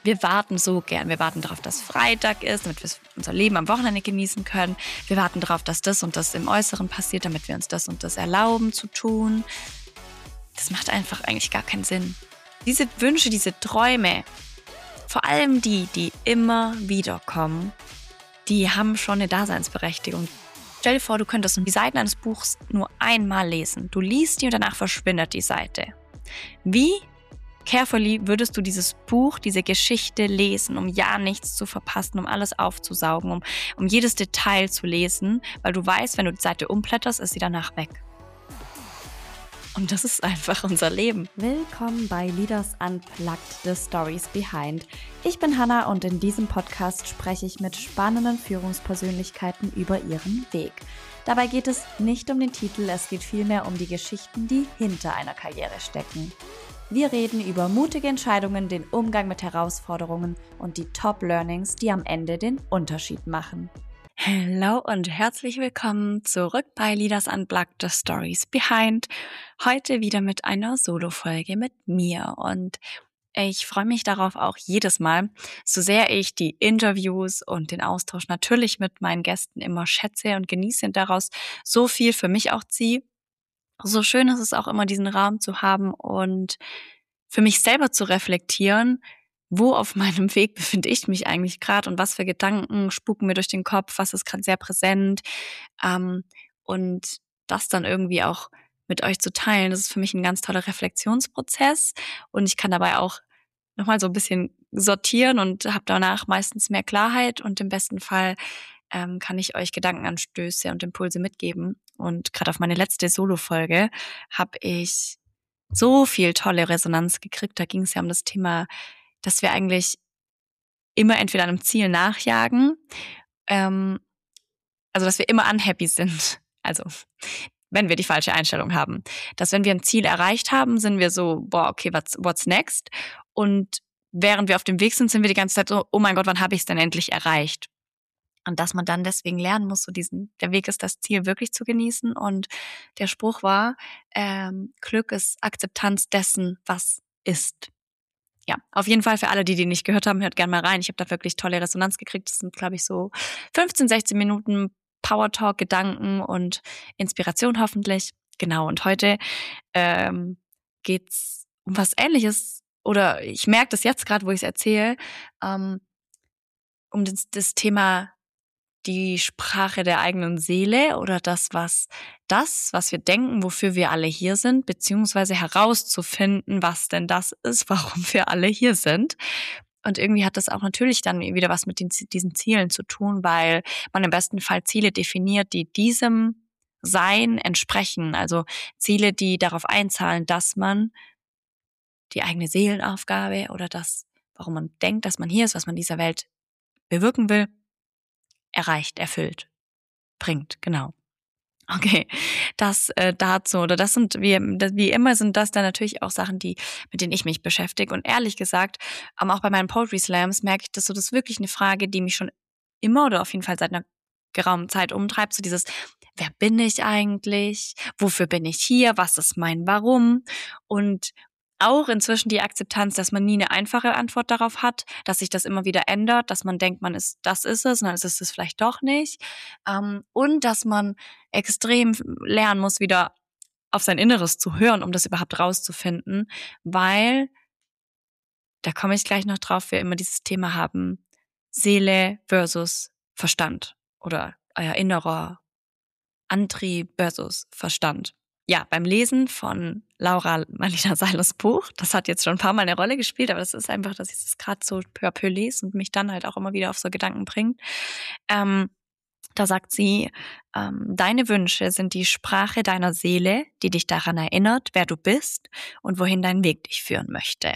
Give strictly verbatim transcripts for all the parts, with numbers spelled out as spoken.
Wir warten so gern. Wir warten darauf, dass Freitag ist, damit wir unser Leben am Wochenende genießen können. Wir warten darauf, dass das und das im Äußeren passiert, damit wir uns das und das erlauben zu tun. Das macht einfach eigentlich gar keinen Sinn. Diese Wünsche, diese Träume, vor allem die, die immer wieder kommen, die haben schon eine Daseinsberechtigung. Stell dir vor, du könntest die Seiten eines Buchs nur einmal lesen. Du liest die und danach verschwindet die Seite. Wie carefully würdest du dieses Buch, diese Geschichte lesen, um ja nichts zu verpassen, um alles aufzusaugen, um, um jedes Detail zu lesen, weil du weißt, wenn du die Seite umblätterst, ist sie danach weg. Und das ist einfach unser Leben. Willkommen bei Leaders Unplugged, The Stories Behind. Ich bin Hannah und in diesem Podcast spreche ich mit spannenden Führungspersönlichkeiten über ihren Weg. Dabei geht es nicht um den Titel, es geht vielmehr um die Geschichten, die hinter einer Karriere stecken. Wir reden über mutige Entscheidungen, den Umgang mit Herausforderungen und die Top-Learnings, die am Ende den Unterschied machen. Hallo und herzlich willkommen zurück bei Leaders Unplugged, The Stories Behind. Heute wieder mit einer Solo-Folge mit mir und ich freue mich darauf auch jedes Mal, so sehr ich die Interviews und den Austausch natürlich mit meinen Gästen immer schätze und genieße und daraus so viel für mich auch ziehe. So schön ist es auch immer, diesen Raum zu haben und für mich selber zu reflektieren, wo auf meinem Weg befinde ich mich eigentlich gerade und was für Gedanken spuken mir durch den Kopf, was ist gerade sehr präsent, ähm, und das dann irgendwie auch mit euch zu teilen. Das ist für mich ein ganz toller Reflexionsprozess und ich kann dabei auch nochmal so ein bisschen sortieren und habe danach meistens mehr Klarheit und im besten Fall ähm, kann ich euch Gedankenanstöße und Impulse mitgeben. Und gerade auf meine letzte Solo-Folge habe ich so viel tolle Resonanz gekriegt. Da ging es ja um das Thema, dass wir eigentlich immer entweder einem Ziel nachjagen, ähm, also dass wir immer unhappy sind. Also wenn wir die falsche Einstellung haben. Dass wenn wir ein Ziel erreicht haben, sind wir so, boah, okay, what's, what's next? Und während wir auf dem Weg sind, sind wir die ganze Zeit so, oh mein Gott, wann habe ich es denn endlich erreicht? Und dass man dann deswegen lernen muss, so diesen, der Weg ist, das Ziel wirklich zu genießen. Und der Spruch war, ähm, Glück ist Akzeptanz dessen, was ist. Ja, auf jeden Fall für alle, die die nicht gehört haben, hört gerne mal rein. Ich habe da wirklich tolle Resonanz gekriegt. Das sind, glaube ich, so fünfzehn, sechzehn Minuten Power Talk, Gedanken und Inspiration hoffentlich. Genau, und heute ähm, geht's um was Ähnliches. Oder ich merke das jetzt gerade, wo ich es erzähle, ähm, um das, das Thema die Sprache der eigenen Seele oder das, was das, was wir denken, wofür wir alle hier sind, beziehungsweise herauszufinden, was denn das ist, warum wir alle hier sind. Und irgendwie hat das auch natürlich dann wieder was mit den, diesen Zielen zu tun, weil man im besten Fall Ziele definiert, die diesem Sein entsprechen. Also Ziele, die darauf einzahlen, dass man die eigene Seelenaufgabe oder das, warum man denkt, dass man hier ist, was man in dieser Welt bewirken will, erreicht, erfüllt, bringt, genau. Okay, das äh, dazu, oder das sind, wie, wie immer sind das dann natürlich auch Sachen, die, mit denen ich mich beschäftige. Und ehrlich gesagt, ähm, auch bei meinen Poetry Slams merke ich, dass so das ist wirklich eine Frage, die mich schon immer oder auf jeden Fall seit einer geraumen Zeit umtreibt. So dieses, wer bin ich eigentlich? Wofür bin ich hier? Was ist mein Warum? Und auch inzwischen die Akzeptanz, dass man nie eine einfache Antwort darauf hat, dass sich das immer wieder ändert, dass man denkt, man ist, das ist es, und dann ist es das vielleicht doch nicht. Ähm, und dass man extrem lernen muss, wieder auf sein Inneres zu hören, um das überhaupt rauszufinden, weil, da komme ich gleich noch drauf, wir immer dieses Thema haben, Seele versus Verstand oder euer innerer Antrieb versus Verstand. Ja, beim Lesen von Laura Marlina Seilers Buch, das hat jetzt schon ein paar Mal eine Rolle gespielt, aber das ist einfach, dass ich das gerade so peu à peu lese und mich dann halt auch immer wieder auf so Gedanken bringt. Ähm, da sagt sie, ähm, deine Wünsche sind die Sprache deiner Seele, die dich daran erinnert, wer du bist und wohin dein Weg dich führen möchte.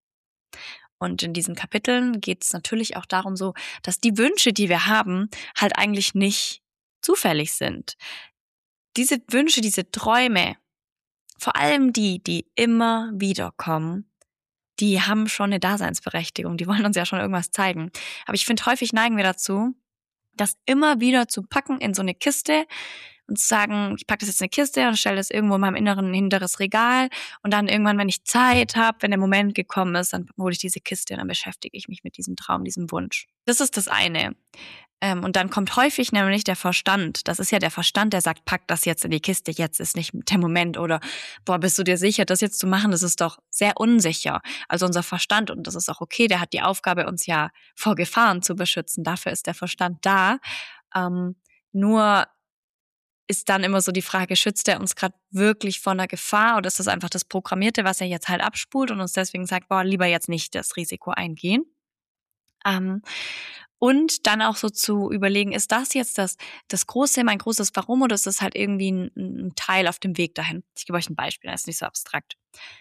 Und in diesen Kapiteln geht es natürlich auch darum so, dass die Wünsche, die wir haben, halt eigentlich nicht zufällig sind. Diese Wünsche, diese Träume, vor allem die, die immer wieder kommen, die haben schon eine Daseinsberechtigung. Die wollen uns ja schon irgendwas zeigen. Aber ich finde, häufig neigen wir dazu, das immer wieder zu packen in so eine Kiste und zu sagen, ich packe das jetzt in eine Kiste und stelle das irgendwo in meinem inneren hinteres Regal und dann irgendwann, wenn ich Zeit habe, wenn der Moment gekommen ist, dann hole ich diese Kiste und dann beschäftige ich mich mit diesem Traum, diesem Wunsch. Das ist das eine. Ähm, und dann kommt häufig nämlich der Verstand. Das ist ja der Verstand, der sagt, pack das jetzt in die Kiste, jetzt ist nicht der Moment. Oder, boah, bist du dir sicher, das jetzt zu machen? Das ist doch sehr unsicher. Also unser Verstand, und das ist auch okay, der hat die Aufgabe, uns ja vor Gefahren zu beschützen. Dafür ist der Verstand da. Ähm, nur ist dann immer so die Frage, schützt er uns gerade wirklich vor einer Gefahr oder ist das einfach das Programmierte, was er jetzt halt abspult und uns deswegen sagt, boah, lieber jetzt nicht das Risiko eingehen? Ähm, und dann auch so zu überlegen, ist das jetzt das, das große, mein großes Warum oder ist das halt irgendwie ein, ein Teil auf dem Weg dahin? Ich gebe euch ein Beispiel, das ist nicht so abstrakt.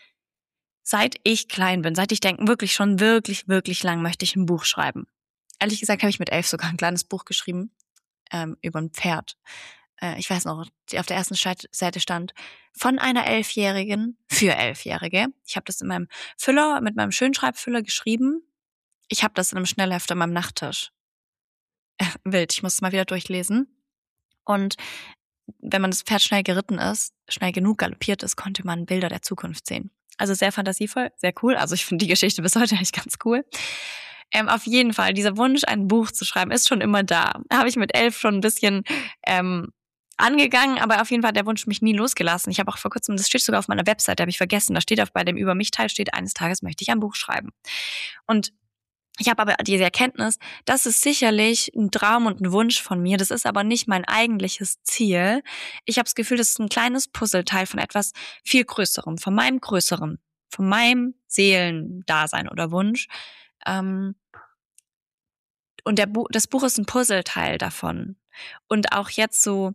Seit ich klein bin, seit ich denke, wirklich schon wirklich, wirklich lang möchte ich ein Buch schreiben. Ehrlich gesagt habe ich mit elf sogar ein kleines Buch geschrieben ähm, über ein Pferd. Äh, ich weiß noch, auf der ersten Seite stand, von einer Elfjährigen für Elfjährige. Ich habe das in meinem Füller, mit meinem Schönschreibfüller geschrieben. Ich habe das in einem Schnellheft an meinem Nachttisch. Äh, wild, ich muss es mal wieder durchlesen. Und wenn man das Pferd schnell geritten ist, schnell genug galoppiert ist, konnte man Bilder der Zukunft sehen. Also sehr fantasievoll, sehr cool. Also ich finde die Geschichte bis heute eigentlich ganz cool. Ähm, auf jeden Fall, dieser Wunsch, ein Buch zu schreiben, ist schon immer da. Habe ich mit elf schon ein bisschen ähm, angegangen, aber auf jeden Fall hat der Wunsch mich nie losgelassen. Ich habe auch vor kurzem, das steht sogar auf meiner Webseite, habe ich vergessen, da steht auf bei dem Über mich Teil steht, eines Tages möchte ich ein Buch schreiben. Und ich habe aber diese Erkenntnis, das ist sicherlich ein Traum und ein Wunsch von mir, das ist aber nicht mein eigentliches Ziel. Ich habe das Gefühl, das ist ein kleines Puzzleteil von etwas viel Größerem, von meinem Größeren, von meinem Seelendasein oder Wunsch. Ähm, und der Bu- das Buch ist ein Puzzleteil davon. Und auch jetzt so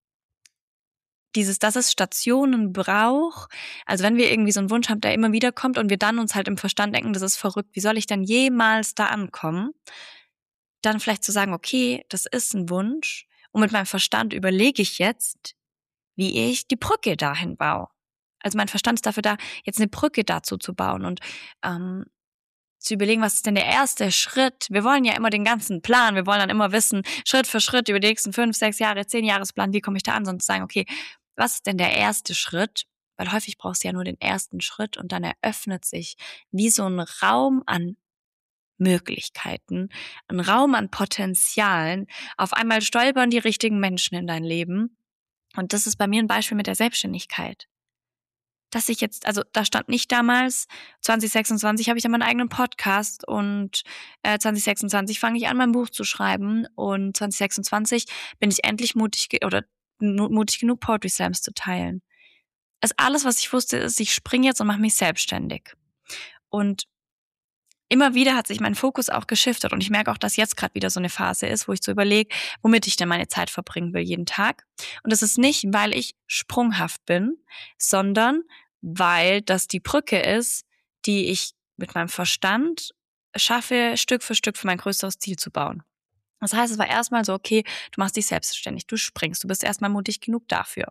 dieses, dass es Stationen braucht, also wenn wir irgendwie so einen Wunsch haben, der immer wieder kommt und wir dann uns halt im Verstand denken, das ist verrückt, wie soll ich denn jemals da ankommen? Dann vielleicht zu sagen, okay, das ist ein Wunsch und mit meinem Verstand überlege ich jetzt, wie ich die Brücke dahin baue. Also mein Verstand ist dafür da, jetzt eine Brücke dazu zu bauen und ähm, zu überlegen, was ist denn der erste Schritt? Wir wollen ja immer den ganzen Plan, wir wollen dann immer wissen, Schritt für Schritt über die nächsten fünf, sechs Jahre, zehn Jahresplan, wie komme ich da an? Sondern zu sagen, okay, was ist denn der erste Schritt? Weil häufig brauchst du ja nur den ersten Schritt und dann eröffnet sich wie so ein Raum an Möglichkeiten, ein Raum an Potenzialen. Auf einmal stolpern die richtigen Menschen in dein Leben. Und das ist bei mir ein Beispiel mit der Selbstständigkeit. Dass ich jetzt, also da stand nicht damals, zwanzig sechsundzwanzig habe ich dann meinen eigenen Podcast und äh, zwanzig sechsundzwanzig fange ich an, mein Buch zu schreiben und zwanzig sechsundzwanzig bin ich endlich mutig ge- oder mutig genug, Poetry Slams zu teilen. Also alles, was ich wusste, ist, ich springe jetzt und mache mich selbstständig. Und immer wieder hat sich mein Fokus auch geschiftet und ich merke auch, dass jetzt gerade wieder so eine Phase ist, wo ich so überlege, womit ich denn meine Zeit verbringen will jeden Tag. Und das ist nicht, weil ich sprunghaft bin, sondern weil das die Brücke ist, die ich mit meinem Verstand schaffe, Stück für Stück für mein größeres Ziel zu bauen. Das heißt, es war erstmal so, okay, du machst dich selbstständig, du springst, du bist erstmal mutig genug dafür.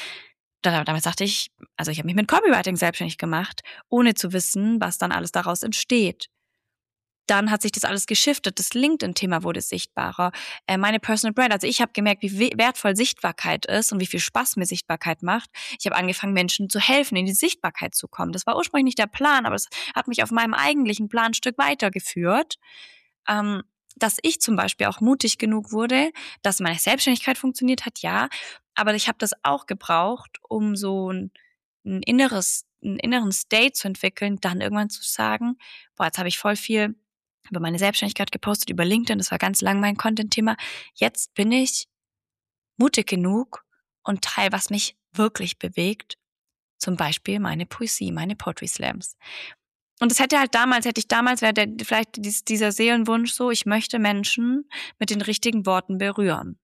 Damit sagte ich, also ich habe mich mit Copywriting selbstständig gemacht, ohne zu wissen, was dann alles daraus entsteht. Dann hat sich das alles geschiftet. Das LinkedIn-Thema wurde sichtbarer. Äh, meine Personal Brand. Also ich habe gemerkt, wie wertvoll Sichtbarkeit ist und wie viel Spaß mir Sichtbarkeit macht. Ich habe angefangen, Menschen zu helfen, in die Sichtbarkeit zu kommen. Das war ursprünglich nicht der Plan, aber es hat mich auf meinem eigentlichen Plan ein Stück weitergeführt. Ähm, dass ich zum Beispiel auch mutig genug wurde, dass meine Selbstständigkeit funktioniert hat, ja. Aber ich habe das auch gebraucht, um so ein, ein inneres, einen inneren State zu entwickeln, dann irgendwann zu sagen, boah, jetzt habe ich voll viel über meine Selbstständigkeit gepostet, über LinkedIn, das war ganz lang mein Content-Thema. Jetzt bin ich mutig genug und teile, was mich wirklich bewegt. Zum Beispiel meine Poesie, meine Poetry Slams. Und das hätte halt damals, hätte ich damals, wäre der, vielleicht dieser Seelenwunsch so, ich möchte Menschen mit den richtigen Worten berühren.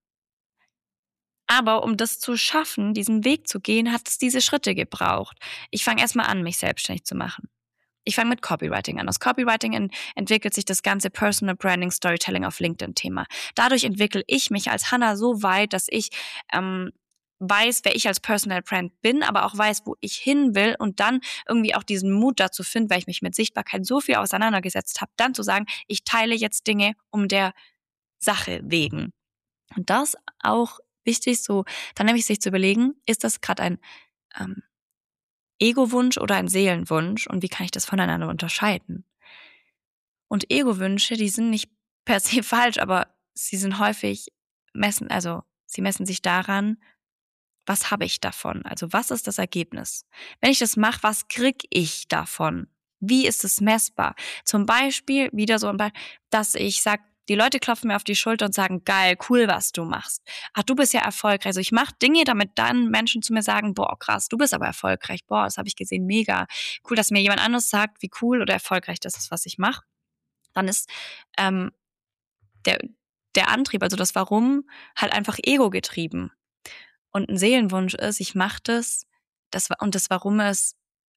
Aber um das zu schaffen, diesen Weg zu gehen, hat es diese Schritte gebraucht. Ich fange erstmal an, mich selbstständig zu machen. Ich fange mit Copywriting an. Aus Copywriting in, entwickelt sich das ganze Personal Branding, Storytelling auf LinkedIn-Thema. Dadurch entwickle ich mich als Hannah so weit, dass ich ähm, weiß, wer ich als Personal Brand bin, aber auch weiß, wo ich hin will und dann irgendwie auch diesen Mut dazu finde, weil ich mich mit Sichtbarkeit so viel auseinandergesetzt habe, dann zu sagen, ich teile jetzt Dinge um der Sache wegen. Und das auch wichtig, so dann nämlich sich zu überlegen, ist das gerade ein ähm, Ego-Wunsch oder ein Seelenwunsch und wie kann ich das voneinander unterscheiden? Und Ego-Wünsche, die sind nicht per se falsch, aber sie sind häufig messen, also sie messen sich daran, was habe ich davon? Also was ist das Ergebnis? Wenn ich das mache, was krieg ich davon? Wie ist es messbar? Zum Beispiel, wieder so ein Beispiel, dass ich sage, die Leute klopfen mir auf die Schulter und sagen, geil, cool, was du machst. Ach, du bist ja erfolgreich. Also ich mache Dinge, damit dann Menschen zu mir sagen, boah, krass, du bist aber erfolgreich. Boah, das habe ich gesehen, mega. Cool, dass mir jemand anderes sagt, wie cool oder erfolgreich das ist, was ich mache. Dann ist ähm, der, der Antrieb, also das Warum, halt einfach ego-getrieben. Und ein Seelenwunsch ist, ich mache das, das und das Warum ist,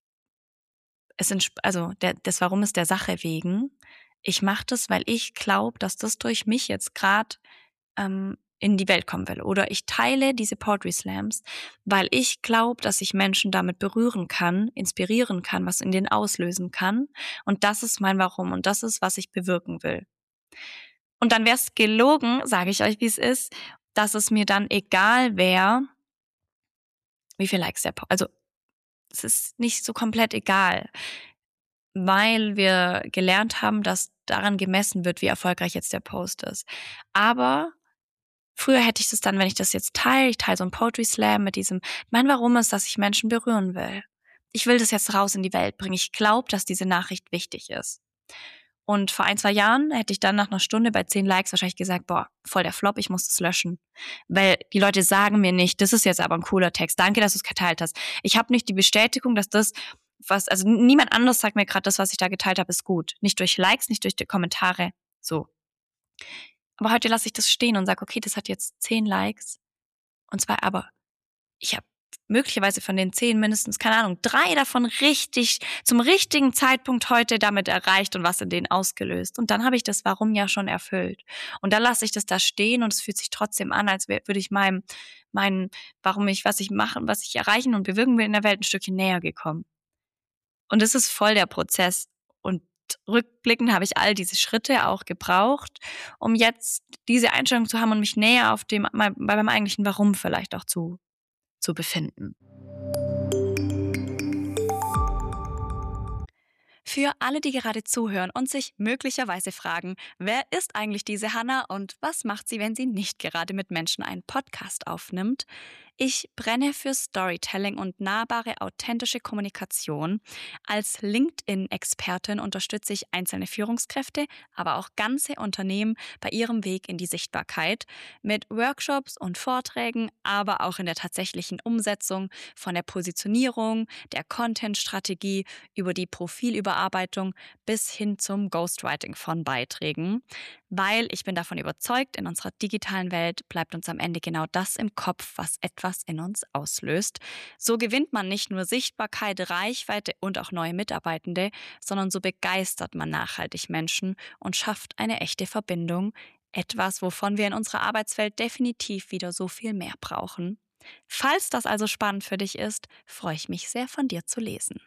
es entsp- also der, das Warum ist der Sache wegen. Ich mache das, weil ich glaube, dass das durch mich jetzt gerade ähm, in die Welt kommen will. Oder ich teile diese Poetry Slams, weil ich glaube, dass ich Menschen damit berühren kann, inspirieren kann, was in denen auslösen kann. Und das ist mein Warum und das ist, was ich bewirken will. Und dann wäre es gelogen, sage ich euch, wie es ist, dass es mir dann egal wäre, wie viel Likes der Post. Also es ist nicht so komplett egal, weil wir gelernt haben, dass daran gemessen wird, wie erfolgreich jetzt der Post ist. Aber früher hätte ich das dann, wenn ich das jetzt teile, ich teile so einen Poetry Slam mit diesem, mein Warum ist, dass ich Menschen berühren will. Ich will das jetzt raus in die Welt bringen. Ich glaube, dass diese Nachricht wichtig ist. Und vor ein, zwei Jahren hätte ich dann nach einer Stunde bei zehn Likes wahrscheinlich gesagt, boah, voll der Flop, ich muss das löschen. Weil die Leute sagen mir nicht, das ist jetzt aber ein cooler Text, danke, dass du es geteilt hast. Ich habe nicht die Bestätigung, dass das, was, also niemand anderes sagt mir gerade, das, was ich da geteilt habe, ist gut. Nicht durch Likes, nicht durch die Kommentare, so. Aber heute lasse ich das stehen und sage, okay, das hat jetzt zehn Likes und zwei, aber ich habe möglicherweise von den zehn mindestens, keine Ahnung, drei davon richtig, zum richtigen Zeitpunkt heute damit erreicht und was in denen ausgelöst. Und dann habe ich das Warum ja schon erfüllt. Und dann lasse ich das da stehen und es fühlt sich trotzdem an, als würde ich meinem, meinem, warum ich, was ich mache und was ich erreichen und bewirken will in der Welt ein Stückchen näher gekommen. Und das ist voll der Prozess. Und rückblickend habe ich all diese Schritte auch gebraucht, um jetzt diese Einstellung zu haben und mich näher auf dem, bei meinem eigentlichen Warum vielleicht auch zu zu befinden. Für alle, die gerade zuhören und sich möglicherweise fragen, wer ist eigentlich diese Hannah und was macht sie, wenn sie nicht gerade mit Menschen einen Podcast aufnimmt? Ich brenne für Storytelling und nahbare, authentische Kommunikation. Als LinkedIn-Expertin unterstütze ich einzelne Führungskräfte, aber auch ganze Unternehmen bei ihrem Weg in die Sichtbarkeit mit Workshops und Vorträgen, aber auch in der tatsächlichen Umsetzung von der Positionierung, der Content-Strategie über die Profilüberarbeitung bis hin zum Ghostwriting von Beiträgen. Weil ich bin davon überzeugt, in unserer digitalen Welt bleibt uns am Ende genau das im Kopf, was etwas in uns auslöst. So gewinnt man nicht nur Sichtbarkeit, Reichweite und auch neue Mitarbeitende, sondern so begeistert man nachhaltig Menschen und schafft eine echte Verbindung. Etwas, wovon wir in unserer Arbeitswelt definitiv wieder so viel mehr brauchen. Falls das also spannend für dich ist, freue ich mich sehr, von dir zu lesen.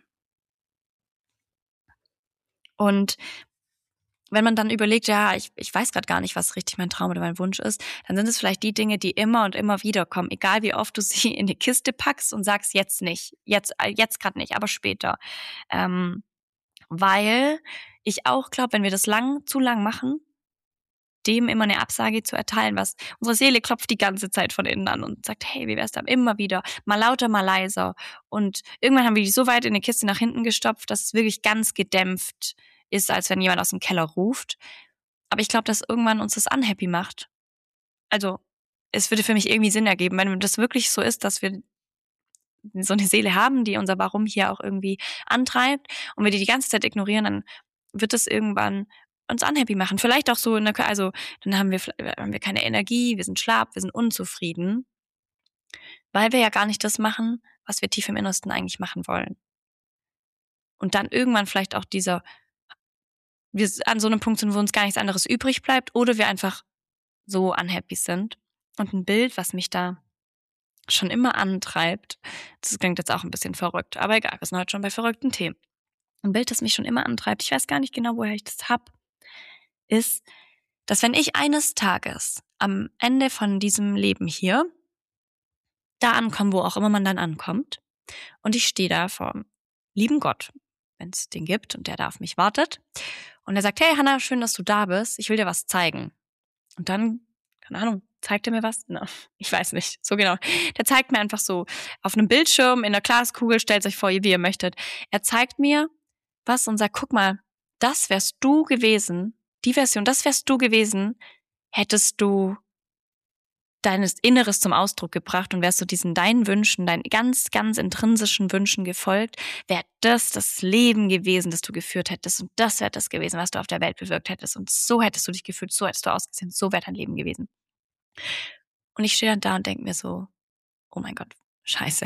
Und wenn man dann überlegt, ja, ich, ich weiß gerade gar nicht, was richtig mein Traum oder mein Wunsch ist, dann sind es vielleicht die Dinge, die immer und immer wieder kommen, egal wie oft du sie in die Kiste packst und sagst, jetzt nicht, jetzt, jetzt gerade nicht, aber später. Ähm, weil ich auch glaube, wenn wir das lang, zu lang machen, dem immer eine Absage zu erteilen, was unsere Seele klopft die ganze Zeit von innen an und sagt, hey, wie wär's dann immer wieder, mal lauter, mal leiser. Und irgendwann haben wir die so weit in die Kiste nach hinten gestopft, dass es wirklich ganz gedämpft ist, als wenn jemand aus dem Keller ruft. Aber ich glaube, dass irgendwann uns das unhappy macht. Also es würde für mich irgendwie Sinn ergeben, wenn das wirklich so ist, dass wir so eine Seele haben, die unser Warum hier auch irgendwie antreibt und wir die die ganze Zeit ignorieren, dann wird das irgendwann uns unhappy machen. Vielleicht auch so, eine, also dann haben wir, haben wir keine Energie, wir sind schlapp, wir sind unzufrieden, weil wir ja gar nicht das machen, was wir tief im Innersten eigentlich machen wollen. Und dann irgendwann vielleicht auch dieser, wir an so einem Punkt sind, wo uns gar nichts anderes übrig bleibt oder wir einfach so unhappy sind. Und ein Bild, was mich da schon immer antreibt, das klingt jetzt auch ein bisschen verrückt, aber egal, wir sind heute schon bei verrückten Themen. Ein Bild, das mich schon immer antreibt, ich weiß gar nicht genau, woher ich das hab, ist, dass wenn ich eines Tages am Ende von diesem Leben hier da ankommen, wo auch immer man dann ankommt. Und ich stehe da vor dem lieben Gott, wenn es den gibt und der da auf mich wartet. Und er sagt, hey Hannah, schön, dass du da bist. Ich will dir was zeigen. Und dann, keine Ahnung, zeigt er mir was? Na, ich weiß nicht, so genau. Der zeigt mir einfach so auf einem Bildschirm in der Glaskugel, stellt euch vor, wie ihr möchtet. Er zeigt mir was und sagt, guck mal, das wärst du gewesen, die Version, das wärst du gewesen, hättest du deines Inneres zum Ausdruck gebracht und wärst du diesen deinen Wünschen, deinen ganz, ganz intrinsischen Wünschen gefolgt, wäre das das Leben gewesen, das du geführt hättest und das wäre das gewesen, was du auf der Welt bewirkt hättest und so hättest du dich gefühlt, so hättest du ausgesehen, so wäre dein Leben gewesen. Und ich stehe dann da und denke mir so, oh mein Gott, scheiße,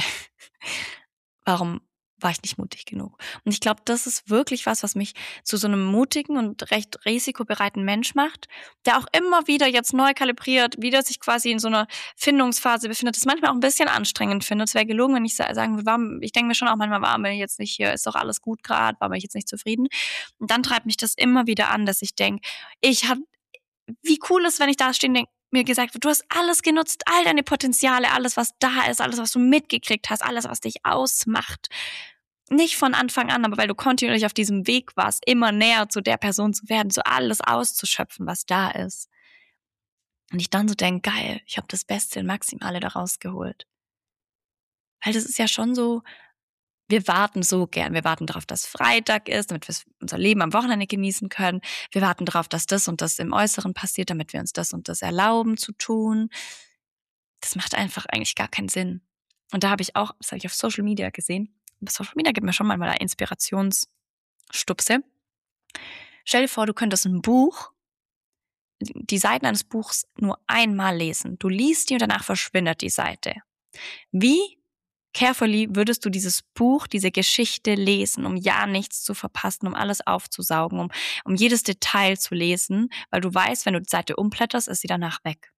warum war ich nicht mutig genug? Und ich glaube, das ist wirklich was, was mich zu so einem mutigen und recht risikobereiten Mensch macht, der auch immer wieder jetzt neu kalibriert, wieder sich quasi in so einer Findungsphase befindet, das manchmal auch ein bisschen anstrengend finde. Es wäre gelogen, wenn ich sagen würde, warum, ich denke mir schon auch manchmal, warum bin ich jetzt nicht hier, ist doch alles gut gerade, warum bin ich jetzt nicht zufrieden? Und dann treibt mich das immer wieder an, dass ich denke, ich habe, wie cool ist, wenn ich da stehe und denke, mir gesagt wird, du hast alles genutzt, all deine Potenziale, alles, was da ist, alles, was du mitgekriegt hast, alles, was dich ausmacht. Nicht von Anfang an, aber weil du kontinuierlich auf diesem Weg warst, immer näher zu der Person zu werden, so alles auszuschöpfen, was da ist. Und ich dann so denke, geil, ich habe das Beste und Maximale daraus geholt. Weil das ist ja schon so, wir warten so gern. Wir warten darauf, dass Freitag ist, damit wir unser Leben am Wochenende genießen können. Wir warten darauf, dass das und das im Äußeren passiert, damit wir uns das und das erlauben zu tun. Das macht einfach eigentlich gar keinen Sinn. Und da habe ich auch, das habe ich auf Social Media gesehen, Social Media gibt mir schon mal Inspirationsstupse. Stell dir vor, du könntest ein Buch, die Seiten eines Buchs nur einmal lesen. Du liest die und danach verschwindet die Seite. Wie carefully würdest du dieses Buch, diese Geschichte lesen, um ja nichts zu verpassen, um alles aufzusaugen, um, um jedes Detail zu lesen, weil du weißt, wenn du die Seite umblätterst, ist sie danach weg.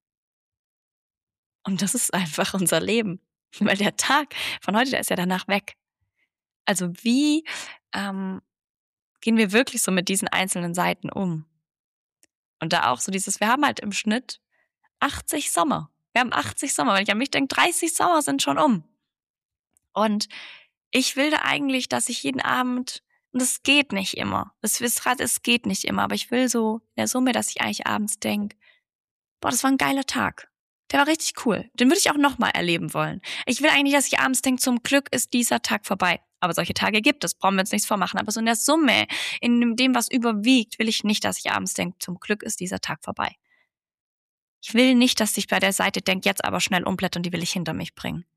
Und das ist einfach unser Leben. Weil der Tag von heute, der ist ja danach weg. Also wie ähm, gehen wir wirklich so mit diesen einzelnen Seiten um? Und da auch so dieses, wir haben halt im Schnitt achtzig Sommer. Wir haben achtzig Sommer. Wenn ich an mich denke, dreißig Sommer sind schon um. Und ich will da eigentlich, dass ich jeden Abend, und das geht nicht immer, das wisst ihr, es geht nicht immer, aber ich will so in der Summe, dass ich eigentlich abends denke, boah, das war ein geiler Tag. Der war richtig cool. Den würde ich auch nochmal erleben wollen. Ich will eigentlich, dass ich abends denke, zum Glück ist dieser Tag vorbei. Aber solche Tage gibt es, brauchen wir uns nichts vormachen. Aber so in der Summe, in dem, was überwiegt, will ich nicht, dass ich abends denke, zum Glück ist dieser Tag vorbei. Ich will nicht, dass ich bei der Seite denke, jetzt aber schnell umblättern, die will ich hinter mich bringen.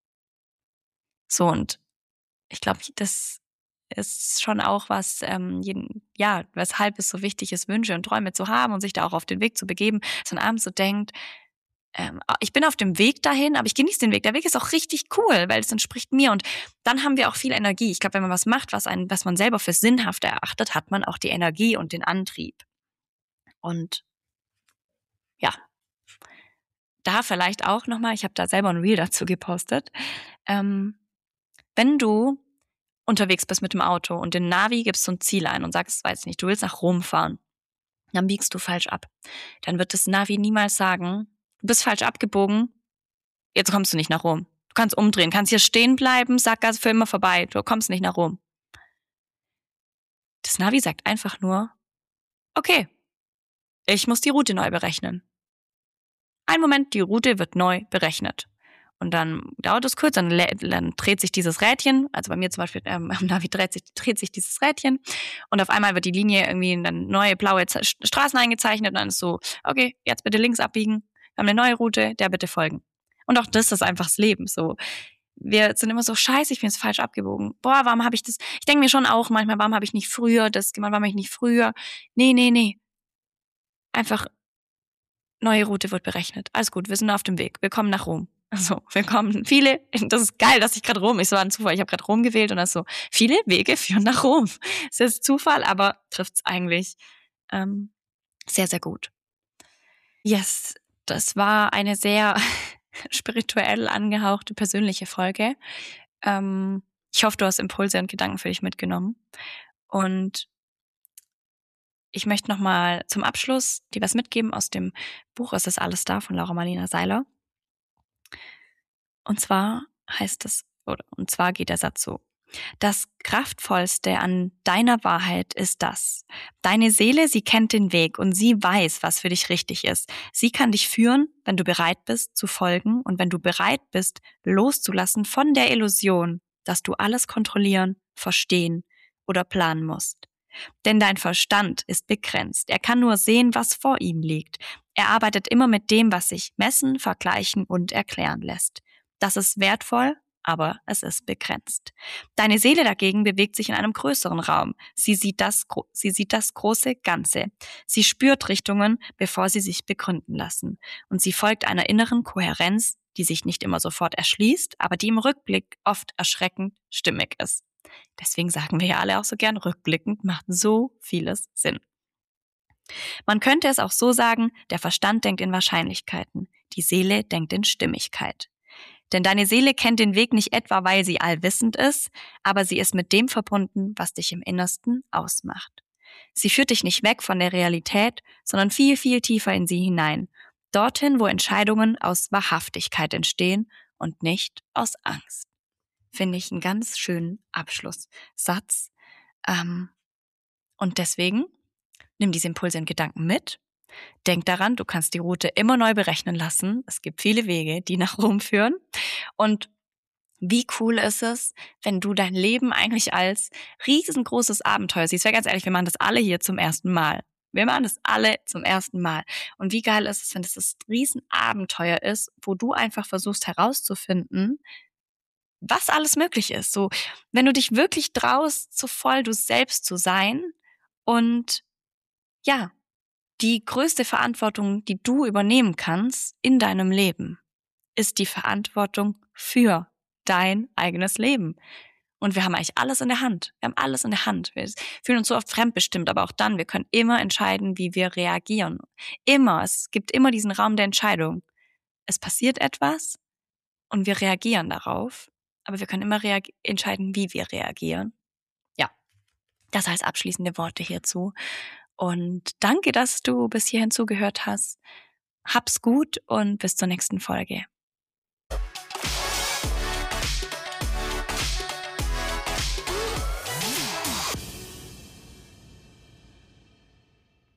So, und ich glaube, das ist schon auch was, ähm, jeden, ja, weshalb es so wichtig ist, Wünsche und Träume zu haben und sich da auch auf den Weg zu begeben, dass man abends so denkt, ähm, ich bin auf dem Weg dahin, aber ich genieße den Weg. Der Weg ist auch richtig cool, weil es entspricht mir und dann haben wir auch viel Energie. Ich glaube, wenn man was macht, was einen, was man selber für sinnhaft erachtet, hat man auch die Energie und den Antrieb. Und ja, da vielleicht auch nochmal, ich habe da selber ein Reel dazu gepostet, ähm, wenn du unterwegs bist mit dem Auto und den Navi gibst so ein Ziel ein und sagst, weiß nicht, du willst nach Rom fahren, dann biegst du falsch ab. Dann wird das Navi niemals sagen, du bist falsch abgebogen, jetzt kommst du nicht nach Rom. Du kannst umdrehen, kannst hier stehen bleiben, Sackgasse für immer vorbei, du kommst nicht nach Rom. Das Navi sagt einfach nur, okay, ich muss die Route neu berechnen. Ein Moment, die Route wird neu berechnet. Und dann dauert es kurz, dann, dann dreht sich dieses Rädchen, also bei mir zum Beispiel ähm, am Navi dreht sich, dreht sich dieses Rädchen und auf einmal wird die Linie irgendwie in dann neue blaue Z- Straßen eingezeichnet und dann ist so, okay, jetzt bitte links abbiegen, wir haben eine neue Route, der bitte folgen. Und auch das ist einfach das Leben so. Wir sind immer so, scheiße, ich bin jetzt falsch abgebogen. Boah, warum habe ich das, ich denke mir schon auch manchmal, warum habe ich nicht früher das gemacht, warum habe ich nicht früher, nee, nee, nee. Einfach, neue Route wird berechnet. Alles gut, wir sind auf dem Weg, wir kommen nach Rom. Also, wir kommen viele, das ist geil, dass ich gerade Rom, ich war ein Zufall, ich habe gerade Rom gewählt und das so, viele Wege führen nach Rom. Das ist Zufall, aber trifft es eigentlich ähm, sehr, sehr gut. Yes, das war eine sehr spirituell angehauchte, persönliche Folge. Ähm, ich hoffe, du hast Impulse und Gedanken für dich mitgenommen. Und ich möchte nochmal zum Abschluss dir was mitgeben aus dem Buch Es ist alles da von Laura Marlina Seiler. Und zwar heißt es, oder und zwar geht der Satz so: Das Kraftvollste an deiner Wahrheit ist das. Deine Seele, sie kennt den Weg und sie weiß, was für dich richtig ist. Sie kann dich führen, wenn du bereit bist zu folgen und wenn du bereit bist, loszulassen von der Illusion, dass du alles kontrollieren, verstehen oder planen musst. Denn dein Verstand ist begrenzt. Er kann nur sehen, was vor ihm liegt. Er arbeitet immer mit dem, was sich messen, vergleichen und erklären lässt. Das ist wertvoll, aber es ist begrenzt. Deine Seele dagegen bewegt sich in einem größeren Raum. Sie sieht das, sie sieht das große Ganze. Sie spürt Richtungen, bevor sie sich begründen lassen. Und sie folgt einer inneren Kohärenz, die sich nicht immer sofort erschließt, aber die im Rückblick oft erschreckend stimmig ist. Deswegen sagen wir ja alle auch so gern, rückblickend macht so vieles Sinn. Man könnte es auch so sagen, der Verstand denkt in Wahrscheinlichkeiten, die Seele denkt in Stimmigkeit. Denn deine Seele kennt den Weg nicht etwa, weil sie allwissend ist, aber sie ist mit dem verbunden, was dich im Innersten ausmacht. Sie führt dich nicht weg von der Realität, sondern viel, viel tiefer in sie hinein. Dorthin, wo Entscheidungen aus Wahrhaftigkeit entstehen und nicht aus Angst. Finde ich einen ganz schönen Abschlusssatz. Ähm, und deswegen nimm diese Impulse in Gedanken mit. Denk daran, du kannst die Route immer neu berechnen lassen. Es gibt viele Wege, die nach Rom führen. Und wie cool ist es, wenn du dein Leben eigentlich als riesengroßes Abenteuer siehst. Weil ganz ehrlich, wir machen das alle hier zum ersten Mal. Wir machen das alle zum ersten Mal. Und wie geil ist es, wenn das das Riesenabenteuer ist, wo du einfach versuchst herauszufinden, was alles möglich ist. So, wenn du dich wirklich traust, so voll du selbst zu sein und ja, die größte Verantwortung, die du übernehmen kannst in deinem Leben, ist die Verantwortung für dein eigenes Leben. Und wir haben eigentlich alles in der Hand. Wir haben alles in der Hand. Wir fühlen uns so oft fremdbestimmt, aber auch dann, wir können immer entscheiden, wie wir reagieren. Immer. Es gibt immer diesen Raum der Entscheidung. Es passiert etwas und wir reagieren darauf, aber wir können immer reag- entscheiden, wie wir reagieren. Ja, das heißt abschließende Worte hierzu. Und danke, dass du bis hierhin zugehört hast. Hab's gut und bis zur nächsten Folge.